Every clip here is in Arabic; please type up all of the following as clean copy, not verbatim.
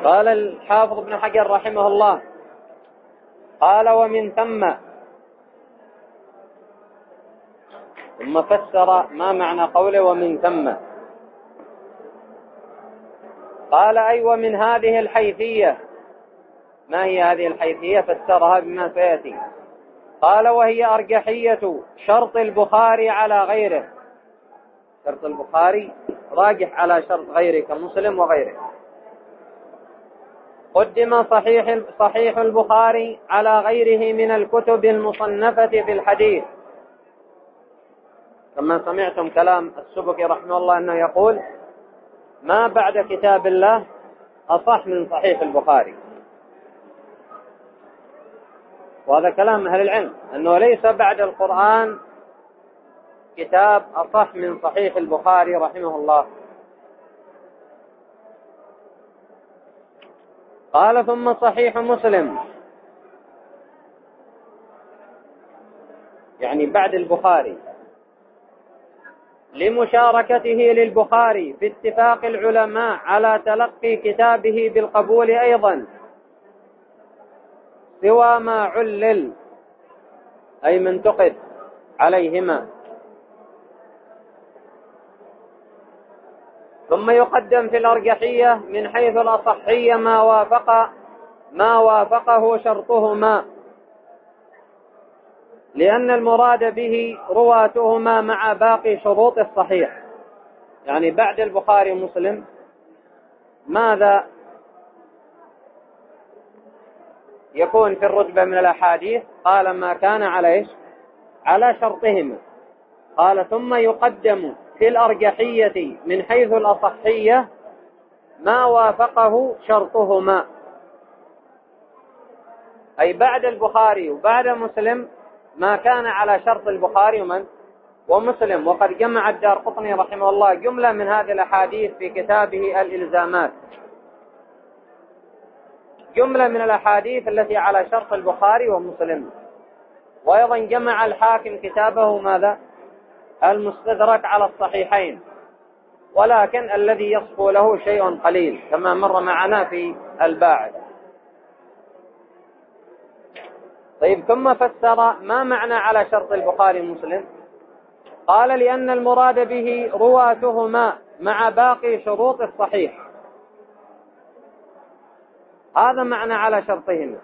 قال الحافظ ابن حجر رحمه الله: قال ومن ثم فسر ما معنى قوله ومن ثم. قال أي ومن هذه الحيثية. ما هي هذه الحيثية؟ فسرها بما سيأتي. قال وهي أرجحية شرط البخاري على غيره. شرط البخاري راجح على شرط غيره كمسلم وغيره. قدم صحيح البخاري على غيره من الكتب المصنفة في الحديث، كما سمعتم كلام السبكي رحمه الله أنه يقول: ما بعد كتاب الله أصح من صحيح البخاري. وهذا كلام أهل العلم، أنه ليس بعد القرآن كتاب أصح من صحيح البخاري رحمه الله. قال ثم صحيح مسلم، يعني بعد البخاري، لمشاركته للبخاري في اتفاق العلماء على تلقي كتابه بالقبول أيضا، سوى ما علل أي من انتقد عليهما. ثم يقدم في الأرجحية من حيث الأصحية ما وافقه شرطهما، لأن المراد به رواتهما مع باقي شروط الصحيح. يعني بعد البخاري ومسلم ماذا يكون في الرتبة من الأحاديث؟ قال ما كان على شرطهما. قال ثم يقدم في الأرجحية من حيث الأصحية ما وافقه شرطهما، أي بعد البخاري وبعد مسلم ما كان على شرط البخاري ومسلم. وقد جمع الدارقطني رحمه الله جملة من هذه الأحاديث في كتابه الإلزامات، جملة من الأحاديث التي على شرط البخاري ومسلم. وأيضا جمع الحاكم كتابه ماذا؟ المستدرك على الصحيحين، ولكن الذي يصفو له شيء قليل كما مر معنا في الباعث. طيب ثم فسر ما معنى على شرط البخاري ومسلم. قال لأن المراد به رواتهما مع باقي شروط الصحيح. هذا معنى على شرطهما.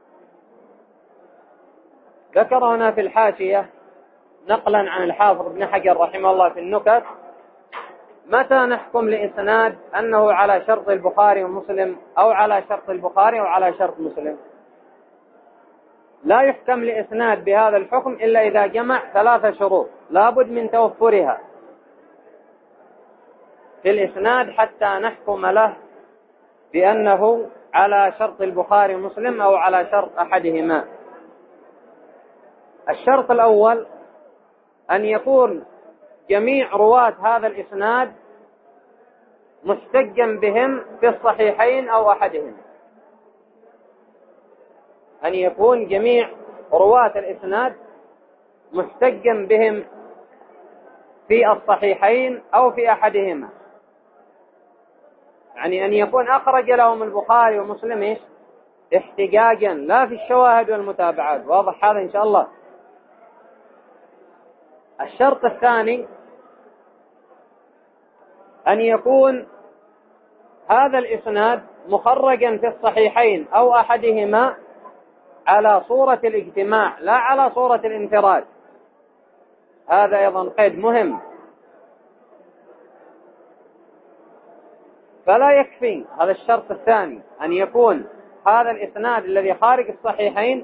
ذكر هنا في الحاشية نقلا عن الحافظ ابن حجر رحمه الله في النكت: متى نحكم لإسناد أنه على شرط البخاري ومسلم أو على شرط البخاري وعلى شرط مسلم؟ لا يحكم لإسناد بهذا الحكم إلا إذا جمع 3 شروط لابد من توفرها في الإسناد حتى نحكم له بأنه على شرط البخاري ومسلم أو على شرط أحدهما. الشرط الأول أن يكون جميع رواة هذا الإسناد محتجا بهم في الصحيحين أو أحدهما. أن يكون جميع رواة الإسناد محتجا بهم في الصحيحين أو في أحدهما، يعني أن يكون أخرج لهم البخاري ومسلم احتجاجا، لا في الشواهد والمتابعات. واضح هذا إن شاء الله. الشرط الثاني أن يكون هذا الإسناد مخرجا في الصحيحين أو أحدهما على صورة الاجتماع لا على صورة الانفراد. هذا أيضا قيد مهم. فلا يكفي هذا الشرط الثاني أن يكون هذا الإسناد الذي خارج الصحيحين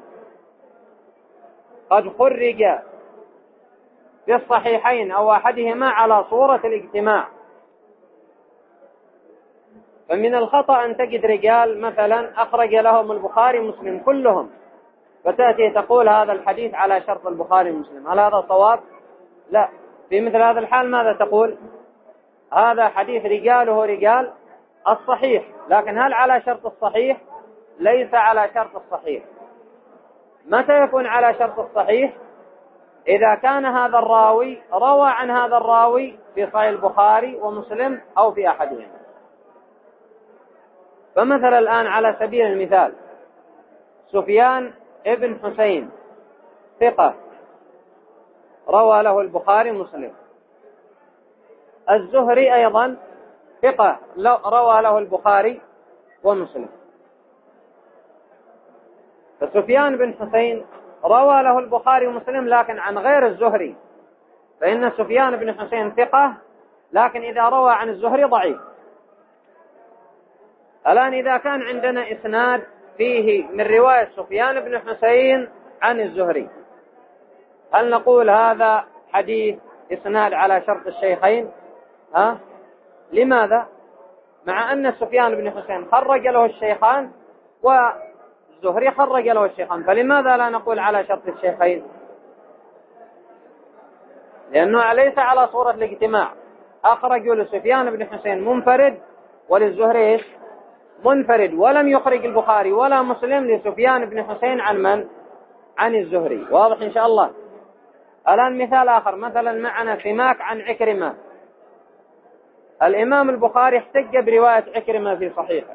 قد خرج في الصحيحين أو أحدهما على صورة الاجتماع. فمن الخطأ أن تجد رجال مثلا أخرج لهم البخاري ومسلم كلهم، فتأتي تقول هذا الحديث على شرط البخاري ومسلم. هل هذا صواب؟ لا. في مثل هذا الحال ماذا تقول؟ هذا حديث رجاله رجال الصحيح، لكن هل على شرط الصحيح؟ ليس على شرط الصحيح. متى يكون على شرط الصحيح؟ إذا كان هذا الراوي روى عن هذا الراوي في صحيح البخاري ومسلم أو في أحدهما. فمثلا الآن على سبيل المثال سفيان ابن حسين ثقة روى له البخاري ومسلم. الزهري أيضا ثقة روى له البخاري ومسلم. فسفيان بن حسين روى له البخاري ومسلم لكن عن غير الزهري، فإن سفيان بن حسين ثقة لكن إذا روى عن الزهري ضعيف. الآن إذا كان عندنا إسناد فيه من رواية سفيان بن حسين عن الزهري، هل نقول هذا حديث إسناد على شرط الشيخين؟ لماذا؟ مع أن سفيان بن حسين خرج له الشيخان والزهري خرج له الشيخان، فلماذا لا نقول على شرط الشيخين؟ لأنه ليس على صورة الاجتماع. أخرجوا لسفيان بن حسين منفرد وللزهري منفرد، ولم يخرج البخاري ولا مسلم لسفيان بن حسين عن من؟ عن الزهري. واضح إن شاء الله. الآن مثال آخر، مثلا معنا سماك عن عكرمة. الإمام البخاري احتج برواية عكرمة في صحيحه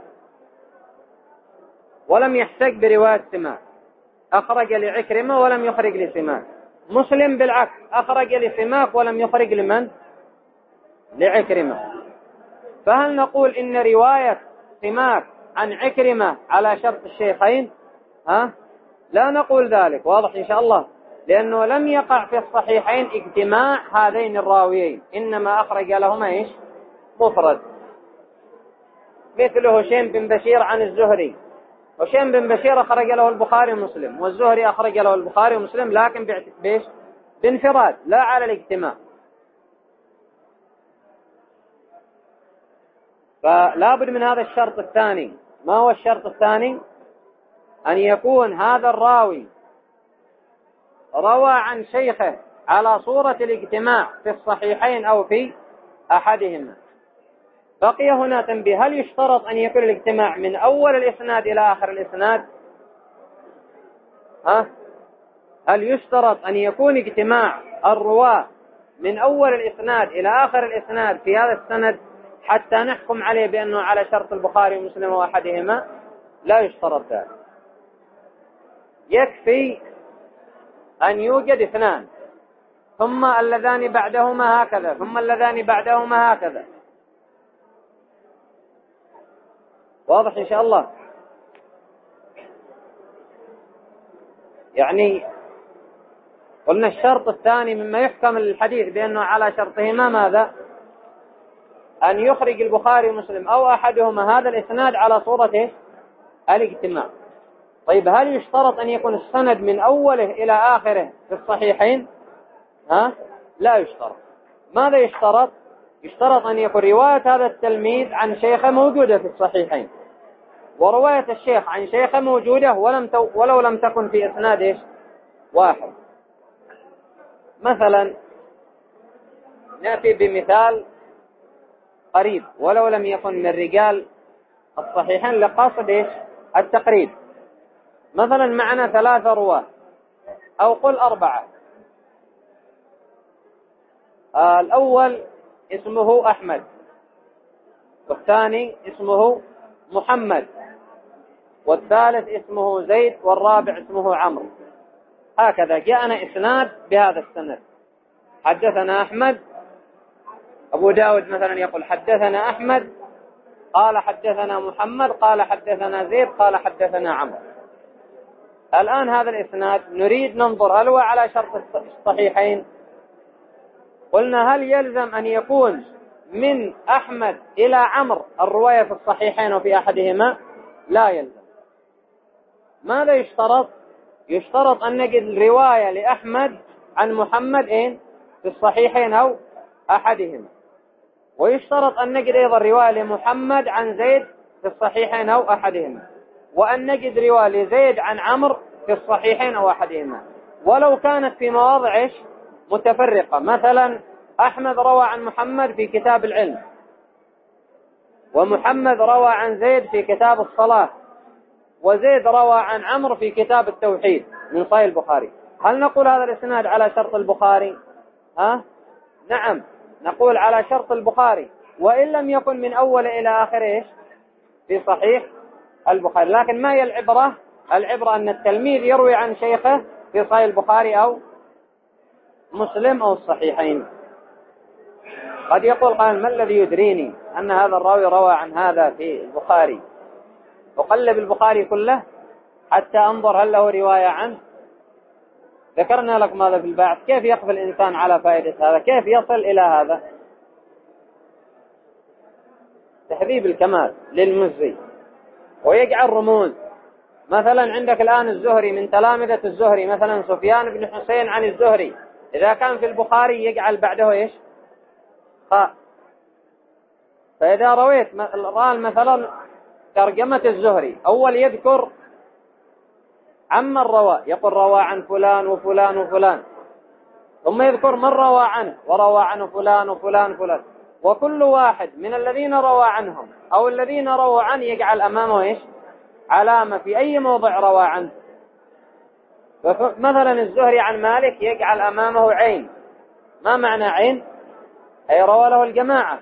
ولم يحتج برواية سماك، أخرج لعكرمة ولم يخرج لسماك. مسلم بالعكس أخرج لسماك ولم يخرج لمن؟ لعكرمة. فهل نقول إن رواية سماك عن عكرمة على شرط الشيخين؟ لا نقول ذلك. واضح إن شاء الله. لأنه لم يقع في الصحيحين اجتماع هذين الراويين، إنما أخرج لهما مفرد. مثل هشيم بن بشير عن الزهري، هشيم بن بشير أخرج له البخاري ومسلم، والزهري أخرج له البخاري ومسلم لكن بانفراد لا على الاجتماع. فلا بد من هذا الشرط الثاني. ما هو الشرط الثاني؟ أن يكون هذا الراوي روى عن شيخه على صورة الاجتماع في الصحيحين أو في أحدهما. بقي هنا تنبيه، هل يشترط أن يكون الاجتماع من أول الإسناد إلى آخر الإسناد؟ هل يشترط أن يكون اجتماع الرواة من أول الإسناد إلى آخر الإسناد في هذا السند حتى نحكم عليه بأنه على شرط البخاري ومسلم وأحدهما؟ لا يشترط ذلك. يكفي أن يوجد اثنان ثم اللذان بعدهما هكذا ثم اللذان بعدهما هكذا. واضح إن شاء الله. يعني قلنا الشرط الثاني مما يحكم الحديث بأنه على شرطهما ماذا؟ أن يخرج البخاري ومسلم أو أحدهما هذا الإسناد على صورة الاجتماع. طيب هل يشترط أن يكون السند من أوله إلى آخره في الصحيحين؟ لا يشترط. ماذا يشترط؟ يشترط أن يكون رواية هذا التلميذ عن شيخه موجودة في الصحيحين، ورواية الشيخ عن شيخه موجودة ولو لم تكن في إسناد واحد. مثلا نأتي بمثال قريب ولو لم يكن من رجال الصحيحين لقاصد التقريب. مثلا معنا 3 رواة أو قل 4. الأول اسمه أحمد، والثاني اسمه محمد، والثالث اسمه زيد، والرابع اسمه عمرو. هكذا جاءنا إسناد بهذا السند. حدثنا أحمد، أبو داود مثلا يقول حدثنا أحمد قال حدثنا محمد قال حدثنا زيد قال حدثنا عمرو. الآن هذا الإسناد نريد ننظر هل هو على شرط الصحيحين؟ قلنا هل يلزم أن يكون من أحمد إلى عمرو الرواية في الصحيحين وفي أحدهما؟ لا يلزم. ماذا يشترط؟ يشترط أن نجد رواية لأحمد عن محمد في الصحيحين أو أحدهما، ويشترط أن نجد أيضا رواية لمحمد عن زيد في الصحيحين أو أحدهما، وأن نجد رواية لزيد عن عمرو في الصحيحين أو أحدهما، ولو كانت في مواضع متفرقة. مثلا أحمد روى عن محمد في كتاب العلم، ومحمد روى عن زيد في كتاب الصلاة، وزيد روى عن عمرو في كتاب التوحيد من صحيح البخاري. هل نقول هذا الإسناد على شرط البخاري؟ نعم، نقول على شرط البخاري، وإن لم يكن من أول إلى آخر في صحيح البخاري. لكن ما هي العبرة؟ العبرة أن التلميذ يروي عن شيخه في صحيح البخاري أو مسلم أو الصحيحين. قد يقول قائل: ما الذي يدريني أن هذا الراوي روى عن هذا في البخاري؟ أقلب البخاري كله حتى أنظر هل له رواية عنه. ذكرنا لكم هذا في البعث، كيف يقف الإنسان على فائدة هذا؟ كيف يصل إلى هذا؟ تهذيب الكمال للمزي، ويجعل رموز. مثلا عندك الآن الزهري، من تلامذة الزهري مثلا سفيان بن حسين عن الزهري، إذا كان في البخاري يجعل بعده إيش؟ خاء. فإذا رويت الآن مثلا ترجمة الزهري، أول يذكر عمن روى، يقول روى عن فلان وفلان وفلان، ثم يذكر من روى عنه وروى عنه فلان وفلان فلان، وكل واحد من الذين روى عنهم أو الذين روى عنه يجعل أمامه إيش؟ علامة في أي موضع روى عنه. مثلا الزهري عن مالك يجعل أمامه عين. ما معنى عين؟ أي روى له الجماعة.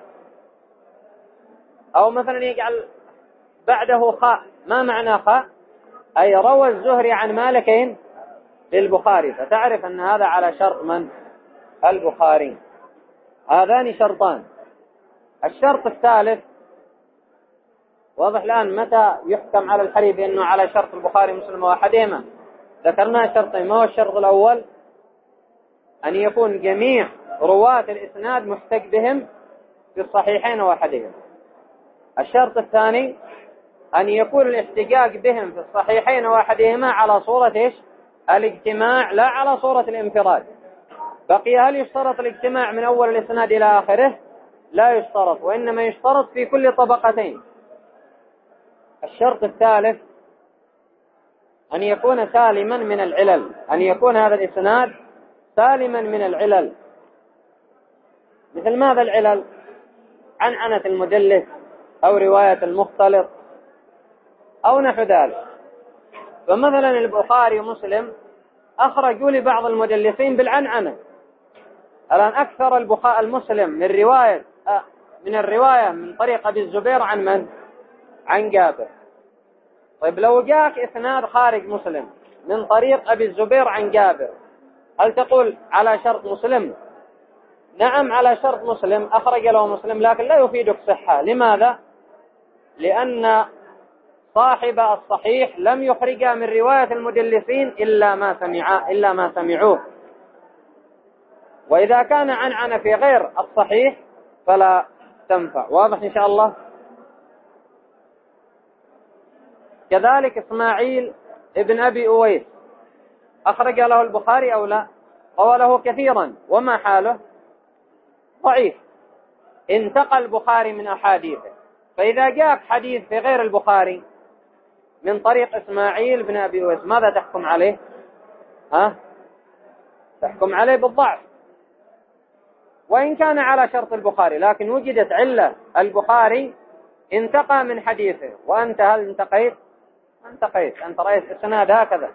أو مثلا يجعل بعده خاء. ما معنى خاء؟ أي روى الزهري عن مالكين للبخاري، فتعرف أن هذا على شرط من؟ البخاري. هذان شرطان. الشرط الثالث واضح الآن متى يحكم على الحديث بأنه على شرط البخاري مسلم واحدهما. ذكرنا شرطين. ما هو الشرط الأول؟ أن يكون جميع رواة الإسناد محتج بهم في الصحيحين واحدهما. الشرط الثاني أن يكون الاحتجاج بهم في الصحيحين واحدهما على صورة إيش؟ الاجتماع، لا على صورة الانفراد. بقي هل يشترط الاجتماع من أول الإسناد إلى آخره؟ لا يشترط، وإنما يشترط في كل طبقتين. الشرط الثالث أن يكون سالما من العلل، أن يكون هذا الإسناد سالما من العلل. مثل ماذا العلل؟ عنعنة المدلس أو رواية المختلط أو نحو ذلك. فمثلا البخاري ومسلم أخرجوا لبعض المدلسين بالعنعنة. الآن أكثر المسلم من الرواية من طريق أبي الزبير عن من؟ عن جابر. طيب لو جاءك إسناد خارج مسلم من طريق أبي الزبير عن جابر، هل تقول على شرط مسلم؟ نعم على شرط مسلم، أخرج له مسلم، لكن لا يفيدك صحة. لماذا؟ لأن صاحب الصحيح لم يخرج من رواية المدلسين إلا ما سمعوه. وإذا كان عنعنة في غير الصحيح فلا تنفع. واضح إن شاء الله؟ كذلك إسماعيل ابن أبي أويس أخرج له البخاري أو لا؟ روى له كثيرا، وما حاله؟ ضعيف. انتقى البخاري من أحاديثه. فإذا جاءك حديث في غير البخاري من طريق إسماعيل بن أبي أويس، ماذا تحكم عليه؟ تحكم عليه بالضعف، وإن كان على شرط البخاري، لكن وجدت علة البخاري انتقى من حديثه، وأنت هل انتقيت؟ أنت رأيت السناد هكذا.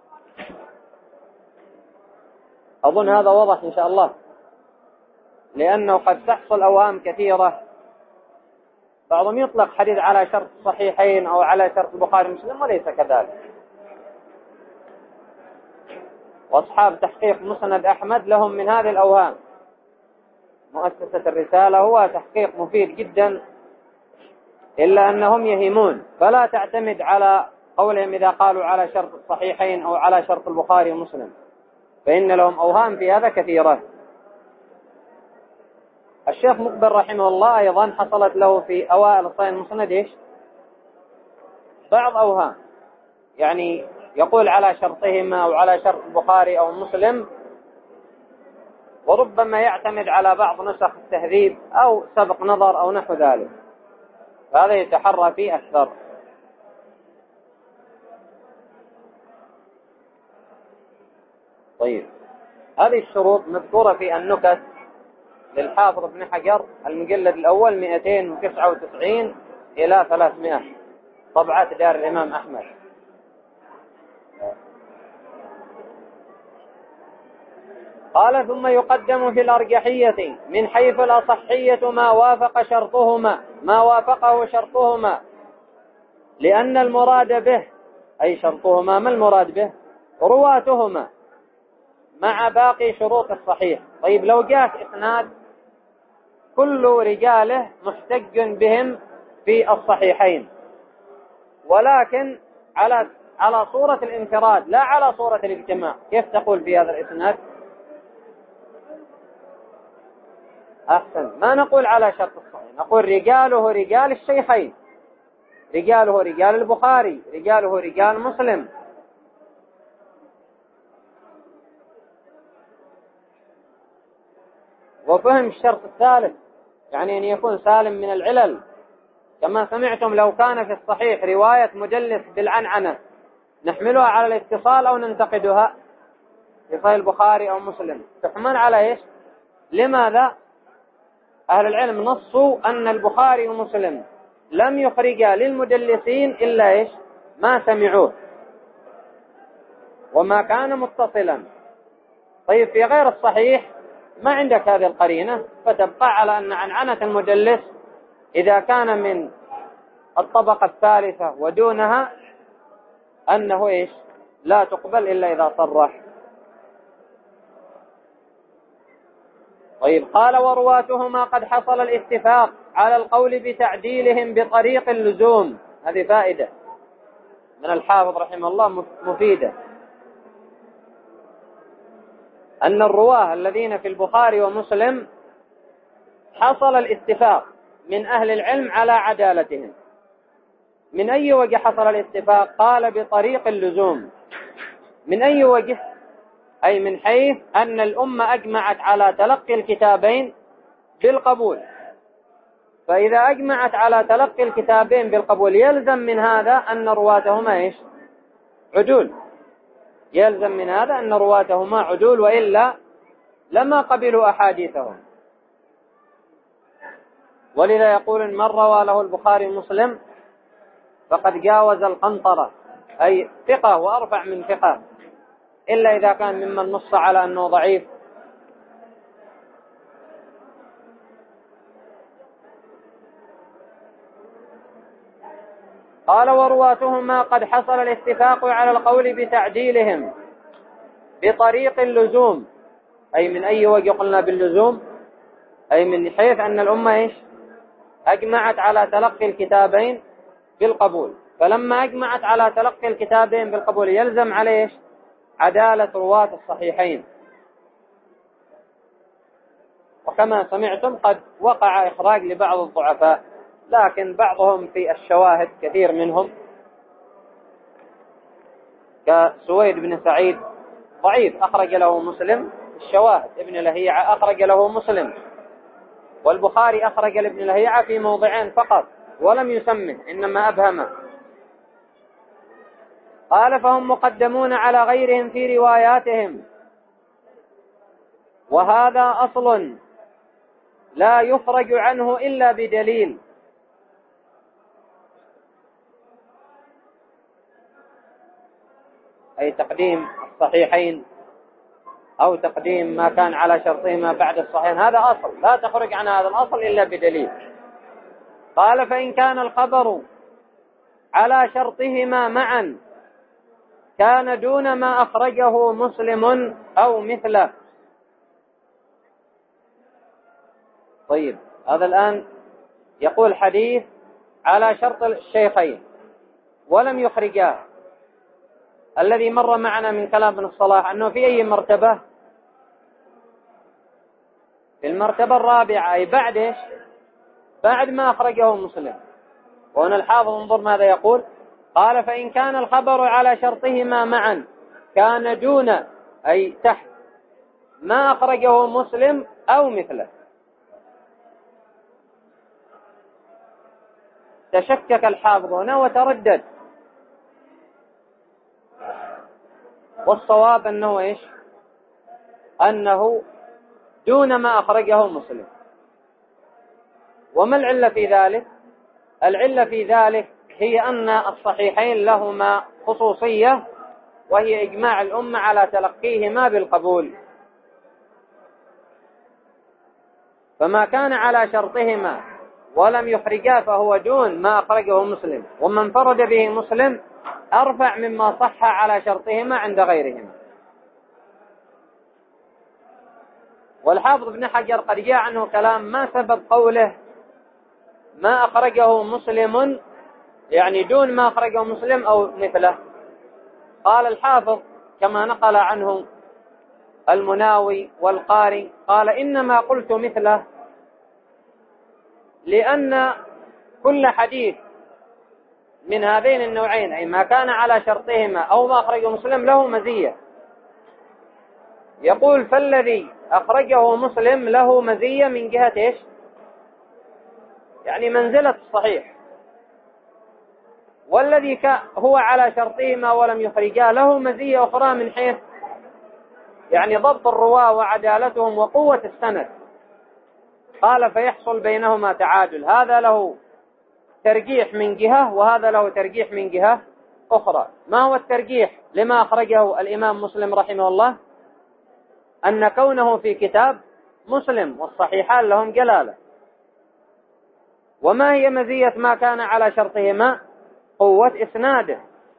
أظن هذا واضح إن شاء الله، لأنه قد تحصل أوهام كثيرة. بعضهم يطلق حديث على شرط الصحيحين أو على شرط البخاري ومسلم، وليس كذلك. وأصحاب تحقيق مسند أحمد لهم من هذه الأوهام. مؤسسة الرسالة هو تحقيق مفيد جدا، إلا أنهم يهمون، فلا تعتمد على قولهم إذا قالوا على شرط الصحيحين أو على شرط البخاري ومسلم، فإن لهم أوهام في هذا كثيرة. الشيخ مقبل رحمه الله أيضا حصلت له في أوائل صحيح المسند بعض أوهام، يعني يقول على شرطهما أو على شرط البخاري أو مسلم، وربما يعتمد على بعض نسخ التهذيب أو سبق نظر أو نحو ذلك، فهذا يتحرى فيه أكثر. طيب، هذه الشروط مذكورة في النكت للحافظ ابن حجر المجلد الأول 299 إلى 300، طبعات دار الإمام أحمد. قال: ثم يقدم في الأرجحية من حيث الأصحية ما وافقه شرطهما، لأن المراد به أي شرطهما، ما المراد به؟ رواتهما مع باقي شروط الصحيح. طيب لو جاءت إسناد كل رجاله محتج بهم في الصحيحين، ولكن على صورة الانفراد لا على صورة الاجتماع، كيف تقول في هذا الإسناد؟ أحسن، ما نقول على شرط الصحيح، نقول رجاله رجال الشيخين، رجاله رجال البخاري، رجاله رجال مسلم. وفهم الشرط الثالث يعني أن يكون سالم من العلل، كما سمعتم لو كان في الصحيح رواية مدلس بالعنعنة نحملها على الاتصال أو ننتقدها في صحيح البخاري أو مسلم، تحمل على إيش؟ لماذا؟ أهل العلم نصوا أن البخاري ومسلم لم يخرجا للمدلسين إلا إيش؟ ما سمعوه وما كان متصلا. طيب في غير الصحيح ما عندك هذه القرينة، فتبقى على أن عنعنة المدلس إذا كان من الطبقة الثالثة ودونها أنه إيش؟ لا تقبل إلا إذا صرح. طيب قال ورواتهما قد حصل الاتفاق على القول بتعديلهم بطريق اللزوم. هذه فائدة من الحافظ رحمه الله مفيدة، أن الرواه الذين في البخاري ومسلم حصل الاتفاق من أهل العلم على عدالتهم. من أي وجه حصل الاتفاق؟ قال بطريق اللزوم. من أي وجه؟ أي من حيث أن الأمة أجمعت على تلقي الكتابين بالقبول، فإذا أجمعت على تلقي الكتابين بالقبول يلزم من هذا أن رواتهما إيش؟ عدول. يلزم من هذا أن رواتهما عدول، وإلا لما قبلوا أحاديثهم. ولذا يقول من روى له البخاري ومسلم فقد جاوز القنطرة، أي ثقة وأرفع من ثقة، إلا إذا كان ممن نص على أنه ضعيف. قال ورواتهما قد حصل الاتفاق على القول بتعديلهم بطريق اللزوم. أي من أي وجه قلنا باللزوم؟ أي من حيث أن الأمة إيش؟ أجمعت على تلقي الكتابين بالقبول، فلما أجمعت على تلقي الكتابين بالقبول يلزم عليه إيش؟ عدالة رواة الصحيحين. وكما سمعتم قد وقع إخراج لبعض الضعفاء، لكن بعضهم في الشواهد كثير منهم كسويد بن سعيد ضعيف أخرج له مسلم، الشواهد ابن لهيعة أخرج له مسلم، والبخاري أخرج لابن لهيعة في موضعين فقط ولم يسمه، إنما أبهمه. قال فهم مقدمون على غيرهم في رواياتهم، وهذا أصل لا يخرج عنه إلا بدليل. أي تقديم الصحيحين أو تقديم ما كان على شرطهما بعد الصحيحين، هذا أصل لا تخرج عن هذا الأصل إلا بدليل. قال فإن كان الخبر على شرطهما معا كان دون ما أخرجه مسلم أو مثله. طيب هذا الآن يقول حديث على شرط الشيخين ولم يخرجاه. الذي مر معنا من كلام ابن الصلاح أنه في أي مرتبة؟ في المرتبة الرابعة، أي بعد إيش؟ بعد ما أخرجه مسلم. وهنا الحافظ انظر ماذا يقول، قال فإن كان الخبر على شرطهما معا كان دون أي تحت ما أخرجه مسلم أو مثله. تشكك الحافظ هنا وتردد، والصواب أنه إيش؟ أنه دون ما أخرجه مسلم. وما العلة في ذلك؟ العلة في ذلك هي أن الصحيحين لهما خصوصية، وهي إجماع الأمة على تلقيهما بالقبول، فما كان على شرطهما ولم يخرجا فهو دون ما أخرجه مسلم، ومن انفرد به مسلم أرفع مما صح على شرطهما عند غيرهما. والحافظ ابن حجر قد جاء عنه كلام ما سبب قوله ما أخرجه مسلم، يعني دون ما أخرجه مسلم أو مثله. قال الحافظ كما نقل عنه المناوي والقاري، قال إنما قلت مثله لأن كل حديث من هذين النوعين، أي ما كان على شرطهما أو ما أخرجه مسلم، له مزية. يقول فالذي أخرجه مسلم له مزية من جهة إيش؟ يعني منزلة الصحيح. والذي هو على شرطهما ولم يخرجا له مزية أخرى من حيث يعني ضبط الرواة وعدالتهم وقوة السند. قال فيحصل بينهما تعادل، هذا له ترجيح من جهة وهذا له ترجيح من جهة أخرى. ما هو الترجيح لما أخرجه الإمام مسلم رحمه الله؟ أن كونه في كتاب مسلم والصحيحان لهم جلالة. وما هي مزية ما كان على شرطهما؟ قوة إسناده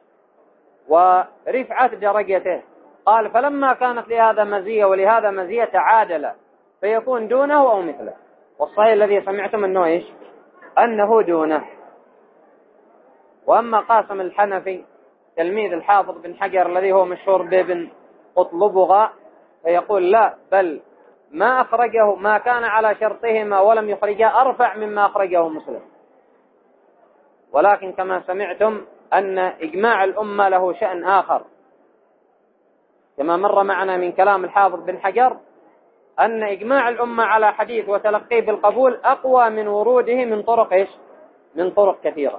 ورفعة درجته. قال فلما كانت لهذا مزية ولهذا مزية تعادل فيكون دونه أو مثله. والصحيح الذي سمعتم أنه إيش؟ أنه دونه. وأما قاسم الحنفي تلميذ الحافظ بن حجر الذي هو مشهور بابن قطلبغة فيقول لا، بل ما أخرجه ما كان على شرطهما ولم يخرجا أرفع مما أخرجه مسلم. ولكن كما سمعتم أن إجماع الأمة له شأن آخر، كما مر معنا من كلام الحافظ بن حجر أن إجماع الأمة على حديث وتلقيه بالقبول أقوى من وروده من طرق إيش؟ من طرق كثيرة.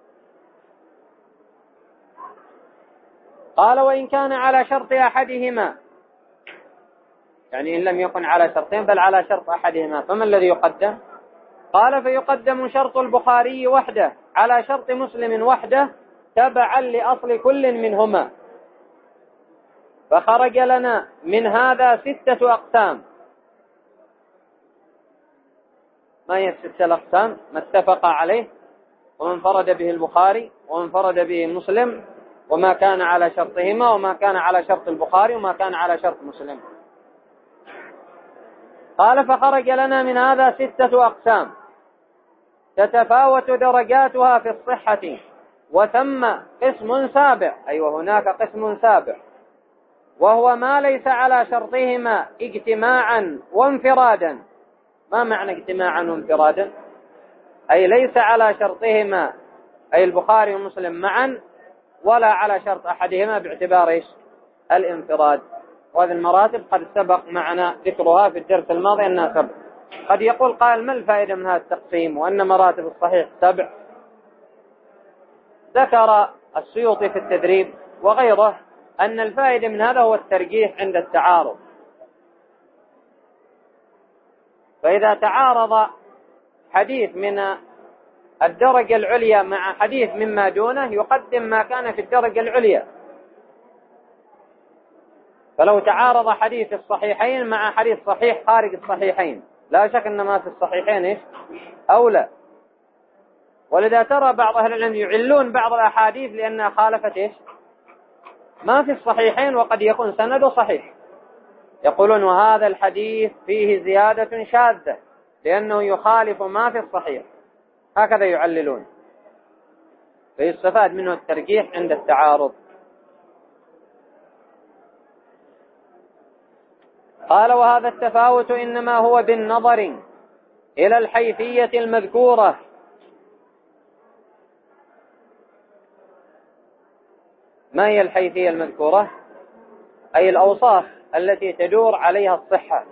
قال وإن كان على شرط أحدهما، يعني إن لم يكن على شرطين بل على شرط أحدهما، فما الذي يقدم؟ قال فيقدم شرط البخاري وحده على شرط مسلم وحده تبعا لأصل كل منهما. فخرج لنا من هذا 6 أقسام. ما هي 6 الأقسام؟ ما اتفق عليه ومن انفرد به البخاري ومن انفرد به مسلم وما كان على شرطهما وما كان على شرط البخاري وما كان على شرط مسلم. قال فخرج لنا من هذا 6 أقسام تتفاوت درجاتها في الصحة، وثم قسم سابع، أي وهناك قسم سابع، وهو ما ليس على شرطهما اجتماعا وانفرادا. ما معنى اجتماعا وانفرادا؟ أي ليس على شرطهما أي البخاري ومسلم معا ولا على شرط أحدهما باعتبار إيش؟ الانفراد. وهذه المراتب قد سبق معنا ذكرها في الدرس الماضي أنها 7. قد يقول قائل ما الفائدة من هذا التقسيم وأن مراتب الصحيح 7؟ ذكر السيوطي في التدريب وغيره أن الفائدة من هذا هو الترجيح عند التعارض. فإذا تعارض حديث من الدرجة العليا مع حديث مما دونه يقدم ما كان في الدرجة العليا. فلو تعارض حديث الصحيحين مع حديث صحيح خارج الصحيحين لا شك أن ما في الصحيحين إيش؟ أولى. ولذا ترى بعض أهل العلم يعلون بعض الأحاديث لأنها خالفت إيش؟ ما في الصحيحين وقد يكون سنده صحيح. يقولون وهذا الحديث فيه زيادة شاذة لأنه يخالف ما في الصحيح. هكذا يعللون، فيستفاد منه الترجيح عند التعارض. قال وهذا التفاوت إنما هو بالنظر إلى الحيثية المذكورة. ما هي الحيثية المذكورة؟ أي الأوصاف التي تدور عليها الصحة.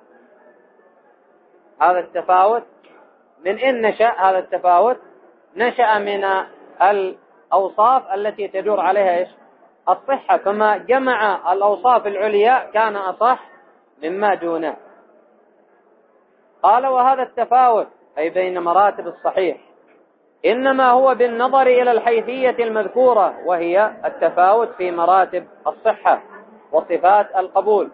هذا التفاوت من إن نشأ؟ هذا التفاوت نشأ من الأوصاف التي تدور عليها إيش؟ الصحة. فما جمع الأوصاف العليا كان أصح مما دونه. قال وهذا التفاوت أي بين مراتب الصحيح إنما هو بالنظر إلى الحيثية المذكورة، وهي التفاوت في مراتب الصحة وصفات القبول.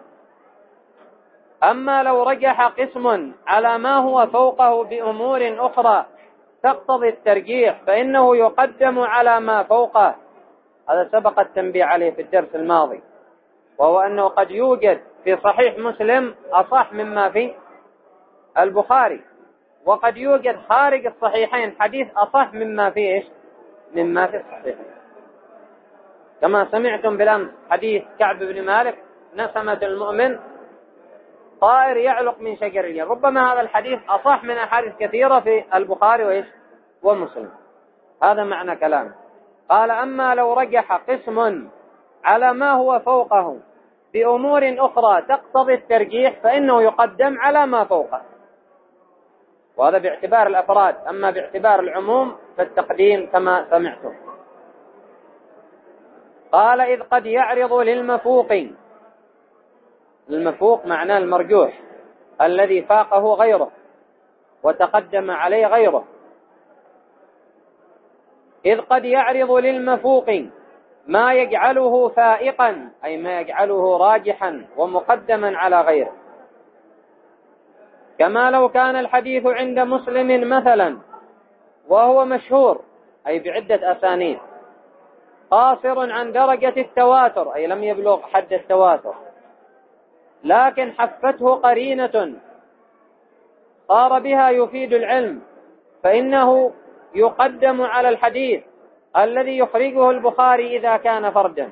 أما لو رجح قسم على ما هو فوقه بأمور أخرى تقتضي الترجيح فإنه يقدم على ما فوقه. هذا سبق التنبيه عليه في الدرس الماضي، وهو أنه قد يوجد في صحيح مسلم أصح مما في البخاري، وقد يوجد خارج الصحيحين حديث أصح مما في إيش؟ مما في الصحيحين. كما سمعتم بالأمس حديث كعب بن مالك: نسمة المؤمن طائر يعلق من شجر الجنة. ربما هذا الحديث أصح من أحاديث كثيرة في البخاري وإيش؟ ومسلم. هذا معنى كلامه. قال: أما لو رجح قسم على ما هو فوقه بأمور أخرى تقتضي الترجيح فإنه يقدم على ما فوقه. وهذا باعتبار الأفراد، أما باعتبار العموم فالتقديم كما سمعتم. قال: إذ قد يعرض للمفوق. المفوق معناه المرجوح، الذي فاقه غيره وتقدم عليه غيره. إذ قد يعرض للمفوق ما يجعله فائقا، أي ما يجعله راجحا ومقدما على غيره، كما لو كان الحديث عند مسلم مثلا وهو مشهور، أي بعدة أسانيد، قاصر عن درجة التواتر، أي لم يبلغ حد التواتر، لكن حفته قرينة صار بها يفيد العلم، فإنه يقدم على الحديث الذي يخرجه البخاري إذا كان فردا.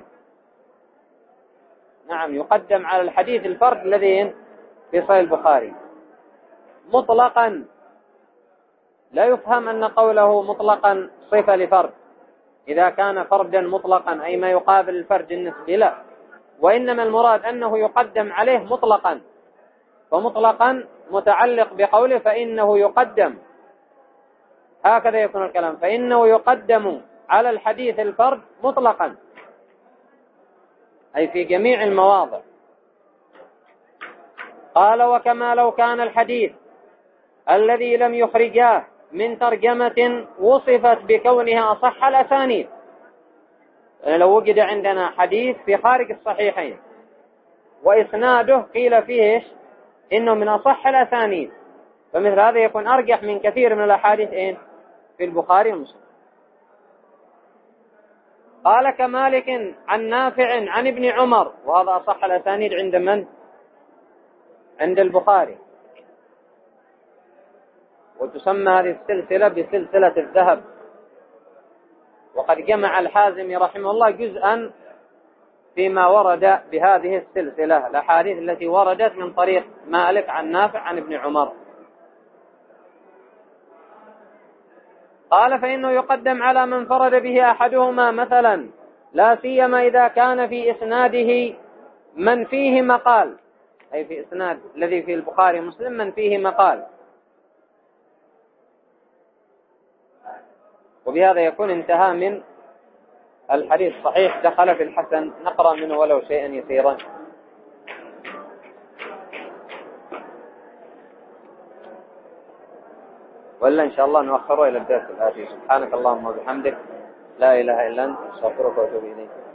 نعم، يقدم على الحديث الفرد الذي في صحيح البخاري مطلقا. لا يفهم أن قوله مطلقا صفة لفرد، إذا كان فردا مطلقا أي ما يقابل الفرد النسبي، لا، وإنما المراد أنه يقدم عليه مطلقا، فمطلقا متعلق بقوله فإنه يقدم، هكذا يكون الكلام، فإنه يقدم على الحديث الفرد مطلقا، أي في جميع المواضع. قال: وكما لو كان الحديث الذي لم يخرجاه من ترجمة وصفت بكونها أصح الأسانيد. لو وجد عندنا حديث في خارج الصحيحين وإسناده قيل فيه إنه من أصح الأسانيد، فمثل هذا يكون أرجح من كثير من الأحاديث في البخاري ومسلم. قال: كمالك عن نافع عن ابن عمر، وهذا أصح الأسانيد عند من؟ عند البخاري، وتسمى هذه السلسلة بسلسلة الذهب. وقد جمع الحازمي رحمه الله جزءا فيما ورد بهذه السلسلة، الأحاديث التي وردت من طريق مالك عن نافع عن ابن عمر. قال: فإنه يقدم على من فرد به أحدهما مثلا، لا سيما إذا كان في إسناده من فيه مقال، أي في إسناد الذي في البخاري مسلم من فيه مقال. وبهذا يكون انتهى من الحديث صحيح دخل في الحسن. نقرأ منه ولو شيئا يسيرا. ولا إن شاء الله نؤخره إلى الدرس الآتي. سبحانك اللهم وبحمدك، لا إله إلا أنت، أستغفرك وأتوب إليك.